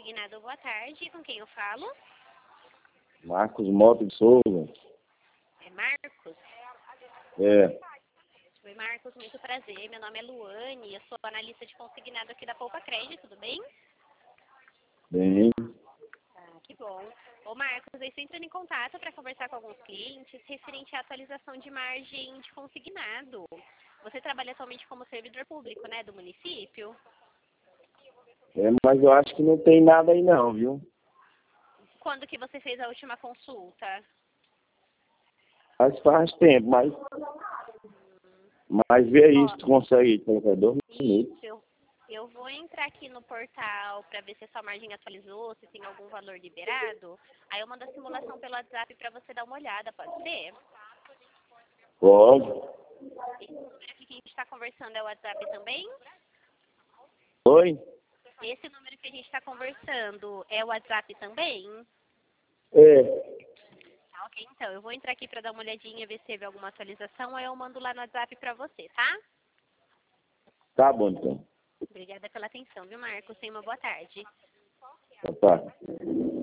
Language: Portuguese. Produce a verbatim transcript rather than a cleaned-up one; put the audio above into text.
consignado, boa tarde. Com quem eu falo? Marcos Mota de Souza. É Marcos? É. Oi, Marcos, muito prazer. Meu nome é Luane, eu sou analista de consignado aqui da Poupa Crédito, tudo bem? Bem. Ah, que bom. Ô, Marcos, eu estou entrando em contato para conversar com alguns clientes referente à atualização de margem de consignado. Você trabalha atualmente como servidor público, né, do município? É, mas eu acho que não tem nada aí não, viu? Quando que você fez a última consulta? Mas faz tempo, mas... Mas vê aí se tu consegue colocar dois minutos. Isso, eu, eu vou entrar aqui no portal para ver se a sua margem atualizou, se tem algum valor liberado. Aí eu mando a simulação pelo WhatsApp para você dar uma olhada, pode ser? Pode. Esse número aqui que a gente está conversando é o WhatsApp também? Oi? Esse número que a gente está conversando é o WhatsApp também? É. Tá, ok, então. Eu vou entrar aqui para dar uma olhadinha, ver se teve alguma atualização, aí eu mando lá no WhatsApp para você, tá? Tá bom, então. Obrigada pela atenção, viu, Marcos? Tenha uma boa tarde. Tá.